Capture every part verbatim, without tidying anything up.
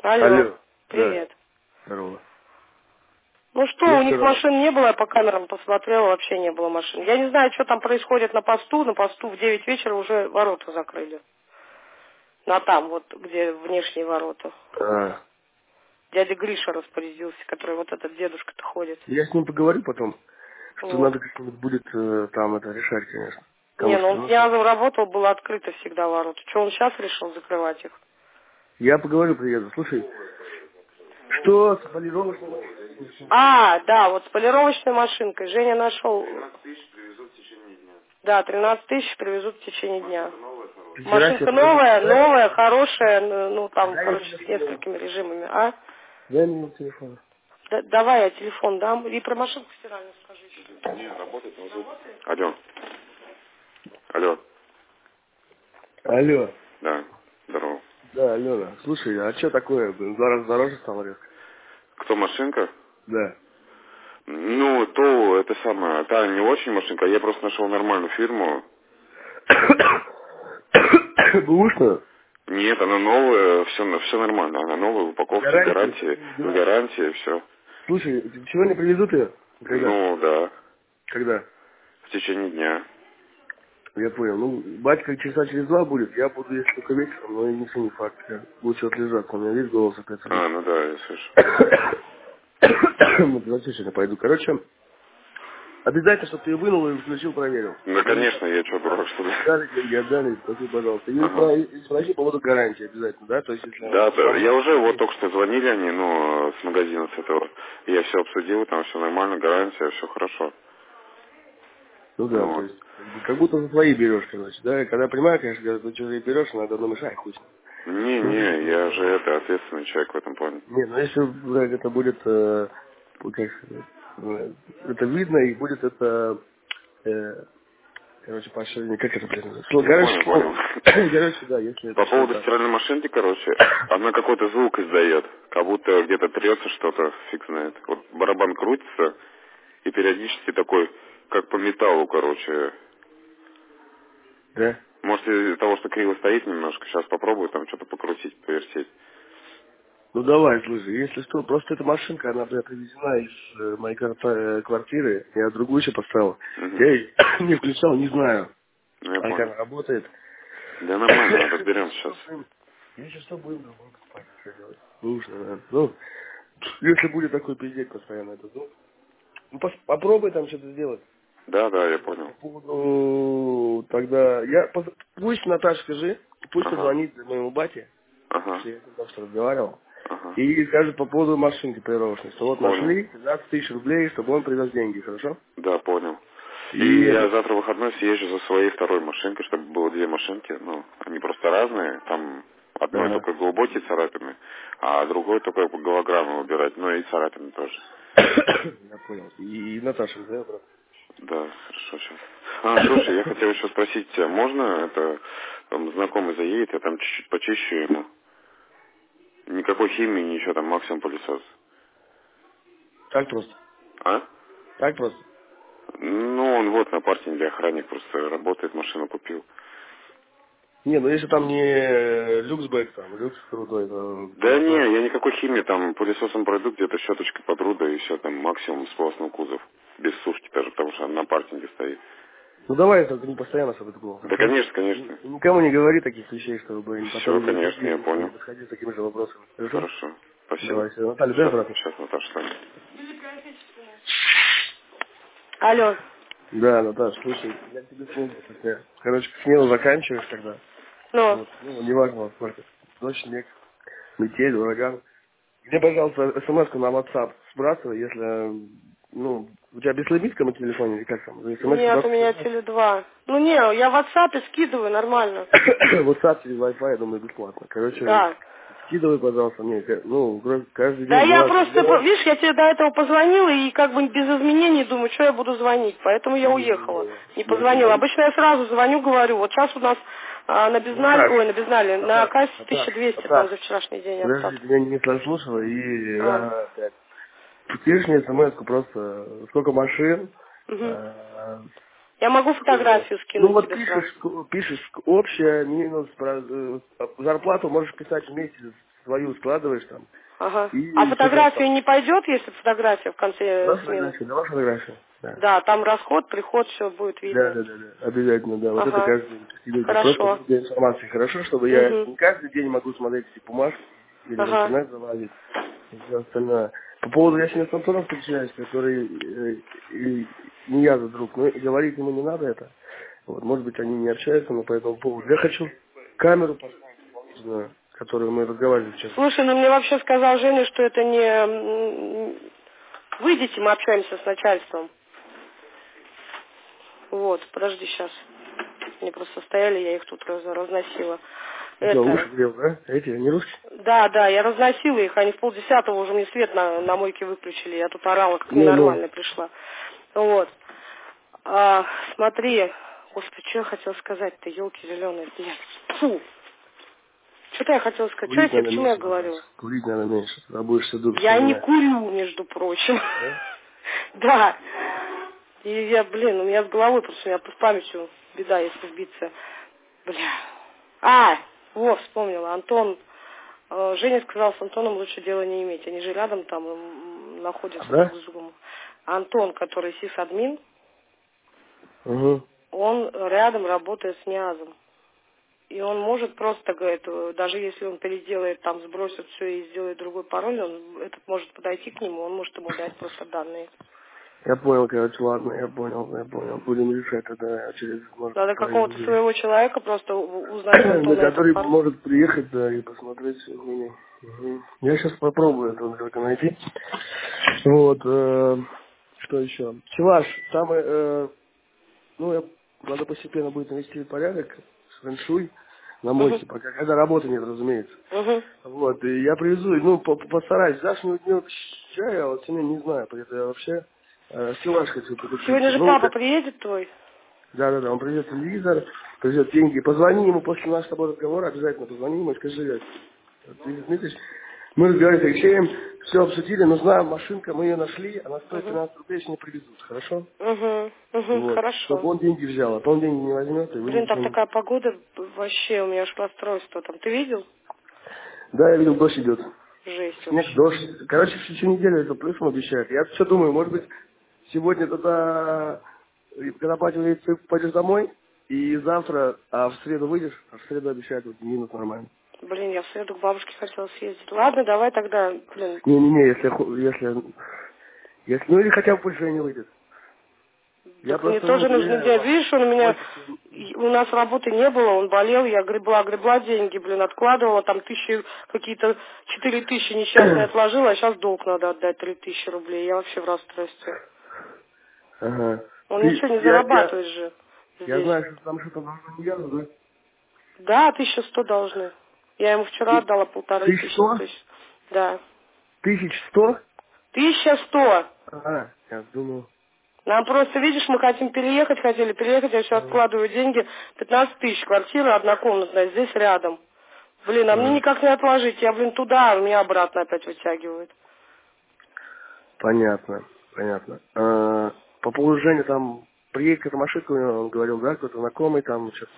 Алло. Алло. Привет. Да. Здорово. Ну что, Ну у них что? машин не было, я по камерам посмотрела, вообще не было машин. Я не знаю, что там происходит на посту. На посту в девять вечера уже ворота закрыли. На там, вот, где внешние ворота. А, Дядя Гриша распорядился, который вот этот дедушка-то ходит. я с ним поговорю потом, что Вот. надо как-нибудь будет э, там это решать, конечно. Потому Не, ну что, он с ну, дня работал, было открыто всегда ворота. Что он сейчас решил закрывать их? я поговорю, приеду. Слушай, что с полировочной машиной? А, да, вот с полировочной машинкой. Женя нашел. тринадцать тысяч привезут в течение дня. Да, тринадцать тысяч привезут в течение дня. Вчера себе Машинка подожди. новая, Дай, новая, хорошая, ну ну, там, дай мне короче, с телефон. несколькими режимами, а? Дай мне телефон. Да- давай я телефон дам и про машинку стиральную скажи. Не, работает, но звук. Алло. Алло. Алло. Да. Здорово. Да, Алена. Слушай, а что такое? блин, Два раза дороже стало резко. Кто машинка? Да. Ну, то это самое. Та не очень машинка. Я просто нашел нормальную фирму. Бушно? Нет, она новая, все, все нормально. Она новая в упаковке, с Гарантия? гарантией. С гарантией, все. Слушай, сегодня привезут ее? Когда? Ну, да. Когда? В течение дня. Я понял. Ну, батька часа через два будет, я буду, если только вечером, но ничего не факт. Я лучше отлежаться, у меня весь голос опять А, садится. ну да, я слышу. Ну, зачем сегодня пойду? Короче, обязательно, чтобы ты ее вынул и включил, проверил. Ну, Если конечно, я что, дурак, что ли? дали деньги, отдали, спасибо, пожалуйста. И Ага. про- и спроси по поводу гарантии обязательно, да? То есть, если она Да, да, я сломалась, уже, вот только что звонили они, ну, с магазина с этого. Я все обсудил, там все нормально, гарантия, все хорошо. ну да, то Вот. есть, как бы, как будто за свои берешь, короче, да? Когда понимаю, конечно, когда ты чужие берешь, надо думаешь, ай, хуй с ним. Ну, Не-не, я же это ответственный человек в этом плане. не, ну если блядь, это будет, э, как сказать, э, это видно и будет это, э, короче, по ошибке, как это, блин, слово, Я короче, понял, понял. слово, короче, да, если это По все поводу так. стиральной машинки, короче, она какой-то звук издает, как будто где-то трется что-то, фиг знает. Вот барабан крутится, и периодически такой, как по металлу, короче. Да? Может, из-за того, что криво стоит немножко, сейчас попробую там что-то покрутить, повертеть. Ну давай, слушай, если что, просто эта машинка, она, бля, привезена из э, моей кварта- э, квартиры, я другую еще поставил. Угу. Я ее не включал, не знаю, Ну, я а как понял. она работает. Да нормально, разберем Если сейчас. что, будем, если что, будем другую покупать, что делать. Нужно, да. Ну, если будет такой пиздец постоянно, это, ну, ну пос- попробуй там что-то сделать. Да, да, я Вот, по понял. поводу тогда, я, поз- пусть Наташа скажи, пусть Ага, позвонит моему бате, ага, что я там что разговаривал, ага. и скажет по поводу машинки полировочной, что вот Понял. нашли тринадцать тысяч рублей, чтобы он привез деньги, хорошо? Да, понял. И И я это, завтра в выходной съезжу за своей второй машинкой, чтобы было две машинки. Ну, они просто разные. Там одной ага. только глубокие царапины, а другой только по голограмму выбирать. Ну и царапины тоже. Я понял. И, и Наташа, да, брат? Да, хорошо, сейчас. А, слушай, я хотел еще спросить тебя, можно это, там, знакомый заедет, я там чуть-чуть почищу ему. Никакой химии, ничего, там максимум пылесос. Так просто. А? Так просто. Ну, он вот на паркинге охранник просто работает, машину купил. Не, ну если там не люксбэк, там, люкс крутой, то Да не, пылесос. я никакой химии, там пылесосом пройду, где-то щеточкой подруда и все, там максимум сполоснул кузов. Без сушки даже, потому что она на паркинге стоит. Ну давай, только не постоянно, чтобы это было, Да, хорошо? конечно, Н- конечно. Никому не говори таких вещей, чтобы Все, потом конечно, я не, не понял. подходи с такими же вопросами. Хорошо? Хорошо, спасибо. Давай, все. Наталья, дай Сейчас, обратно. сейчас, Наташа, станет. Алло. Да, Наташа, слушай, я тебе смогу. Короче, к смену заканчиваешь тогда. Ну, Вот, ну, неважно, во сколько. Дождь, снег, метель, ураган. Мне, пожалуйста, смс-ку на WhatsApp сбрасывай, если, ну, у тебя безлимитка на телефоне или как там? смс-ку нет, у меня сбрасывай. теле два. Ну не, я в WhatsApp скидываю нормально. WhatsApp через Wi-Fi, я думаю, бесплатно. Короче, Да. скидывай, пожалуйста, мне, ка- ну, вроде каждый Да день я бывает просто, по- разговор. видишь, я тебе до этого позвонила и как бы без изменений думаю, что я буду звонить. Поэтому я уехала. Не-не-не, Не я тебе позвонила. говорю. Обычно я сразу звоню, говорю. Вот сейчас у нас а, на безнале, Наташ, ой, на безнале, на Наташ, кассе Наташ, тысяча двести там Наташ, за вчерашний день подожди, остаток. ты меня не прослушала и А. а, опять. Пишешь мне смс-ку просто, сколько машин, Угу. а, Я могу э, фотографию ну скинуть вот тебе сразу. пишешь, пишешь общая минус про- э, зарплату можешь писать в месяц свою складываешь там. Ага. И а фотография не пойдет, если фотография в конце да, смены? Фотография, давай фотографию. Да. да, там расход, приход, все будет видно. Да, да, да, да. Обязательно, да. Вот ага. это каждый день. Люди. Хорошо. Просто для информации хорошо, чтобы угу. я не каждый день могу смотреть эти бумажки или ага. в интернет залазить и все остальное. По поводу, я сегодня с Антоном встречаюсь, который э, э, не я за друг, но говорить ему не надо это. Вот, может быть, они не общаются, но по этому поводу. Я хочу камеру поставить, которую мы разговаривали сейчас. Слушай, ну мне вообще сказал Женя, что это не... Выйдите, мы общаемся с начальством. Вот, подожди сейчас. Они просто стояли, я их тут раз, разносила. Это... Это... уши грел, да? Эти, не русские? Да, да, я разносила их, они в полдесятого уже мне свет на, на мойке выключили. Я тут орала, как ну, ненормально ну. пришла. Вот. А, смотри, господи, что я хотела сказать-то, елки зеленые, блядь. Фу. Что-то я хотела сказать. Что я тебе, почему я говорила? Курить надо меньше, тогда будешь все думать. Я не курю, между прочим. Да? Да. И я, блин, у меня с головой, просто у меня с памятью беда, если сбиться. Бля. А, во, вспомнила. Антон, э, Женя сказал, с Антоном лучше дела не иметь. Они же рядом там м, находятся да? друг с другом. Антон, который сисадмин, угу. он рядом работает с НИАЗом. И он может просто, говорит, даже если он переделает, там, сбросит все и сделает другой пароль, он этот может подойти к нему, он может ему дать просто данные. Я понял, короче, ладно, я понял, я понял. Будем решать тогда через... Может, надо какого-то день. Своего человека просто узнать Антона. Который может приехать, да, и посмотреть все. Угу. Я сейчас попробую этого человека найти. Вот, э, что еще? Чуваш, там, э, ну, я, надо постепенно будет навести порядок, фэншуй на мойке, uh-huh. пока, когда работы нет, разумеется. Uh-huh. Вот, и я привезу, ну, постараюсь. Завтрашнего дня чая, а вот сегодня не знаю, поэтому я вообще э, стеллаж хочу покупить. Сегодня же ну, папа это... приедет твой? Да-да-да, он привезет телевизор, привезет деньги. Позвони ему после нашего с тобой разговора, обязательно позвони ему и скажи, Дмитрий, мы разговаривали с Алексеем, все обсудили, нужна машинка, мы ее нашли, она стоит тринадцать рублей, если не привезут, хорошо? Угу, угу, вот. хорошо. Чтобы он деньги взял, а то он деньги не возьмет. И Блин, там не... такая погода, вообще, у меня аж расстройство там. Ты видел? Да, я видел, дождь идет. Жесть Снег, вообще. дождь. Короче, в течение недели это плюсом обещают. Я все думаю, может быть, сегодня тогда, когда батя уедет, ты пойдешь домой, и завтра, а в среду выйдешь, а в среду обещают вот, минус нормально. Блин, я в среду к бабушке хотела съездить. Ладно, давай тогда, блин. Не-не-не, если, если, если, ну или хотя бы пусть Женя выйдет. Я так мне тоже нужно делать. Видишь, он у меня, у нас работы не было, он болел, я гребла, гребла деньги, блин, откладывала, там тысячи, какие-то четыре тысячи несчастные отложила, а сейчас долг надо отдать, три тысячи рублей. Я вообще в расстройстве. Ага. Он Ты, ничего не я, зарабатывает я, же. Здесь. Я знаю, что там что-то должно не ясно, да? Да, тысяча сто должны. Я ему вчера отдала полторы тысячи. Тысяч. Да. Тысяч сто? Тысяча сто. А, я думал. Нам просто, видишь, мы хотим переехать, хотели переехать, я все откладываю деньги. пятнадцать тысяч, квартира однокомнатная, здесь рядом. Блин, а мне никак не отложить, я, блин, туда, а меня обратно опять вытягивают. Понятно, понятно. А, по поводу Жени, там, приедет какая-то машинка, он говорил, да, какой-то знакомый, там, что-то.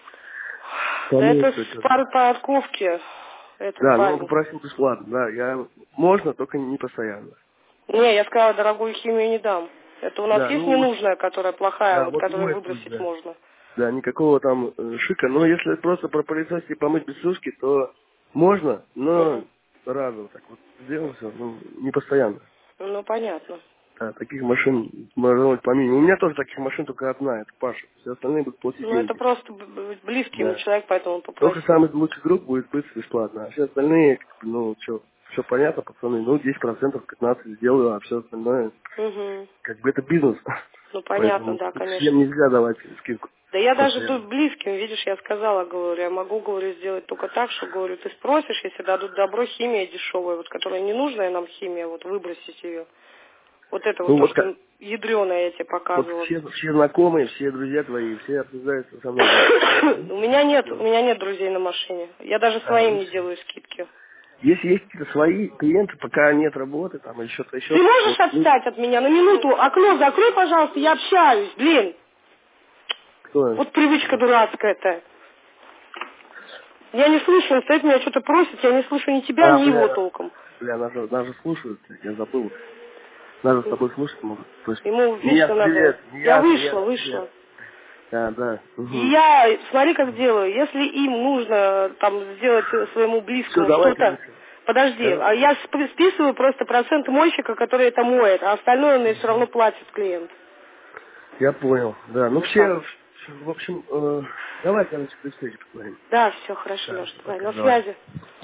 Да это с пары парковки. Да, но он попросил бесплатно, да, я, можно, только не постоянно. Не, я сказала, дорогую химию не дам. Это у нас да, есть ну, ненужная, которая плохая, да, вот, вот которую выбросить пусть, да. можно. Да, никакого там э, шика. Но если просто про пылесосить и помыть без сушки, то можно, но uh-huh. разово так вот сделал все, ну, не постоянно. Ну, понятно. Да, таких машин можно по минимуму. У меня тоже таких машин только одна, это Паша. Все остальные будут платить Ну, деньги. это просто близкий да. ему человек, поэтому он попросил. Только самый лучший друг будет быть бесплатно. А все остальные, ну, что, все понятно, пацаны, ну, десять процентов, пятнадцать процентов сделаю, а все остальное, uh-huh. как бы это бизнес. Ну, понятно, поэтому да, конечно. Всем нельзя давать скидку. Да я даже тут близким, видишь, я сказала, говорю, я могу, говорю, сделать только так, что, говорю, ты спросишь, если дадут добро, химия дешевая, вот, которая ненужная нам химия, вот, выбросить ее. Вот это вот, ну, то, вот что как... ядреное я тебе показывала. Вот все, все знакомые, все друзья твои, все обсуждаются со мной. У меня нет, у меня нет друзей на машине. Я даже своим не делаю скидки. Если есть какие-то свои клиенты, пока нет работы, там, или что-то еще... Ты можешь отстать от меня на минуту? Окно закрой, пожалуйста, я общаюсь, блин. Кто? Вот привычка дурацкая-то. Я не слышу, он стоит, меня что-то просит, я не слышу ни тебя, А, ни бля, его толком. Бля, нас, же- нас же слушают, я забыл. Нас же с тобой слушать могут. То есть, Ему Нияз, вечно надо... привет. Я Нияз, вышла, Нияз, вышла. привет. А, да. И Угу. я, смотри, как делаю. Если им нужно там сделать своему Все, близкому давай, что-то, короче. подожди, Давай. а я сп- списываю просто процент мойщика, который это моет, а остальное он мне все равно платит клиент. Я понял, да. Ну, Вот так. все, в общем, э, давай, короче, при встрече поговорим. Да, все хорошо, Да, Леш, давай, пока, на давай. связи.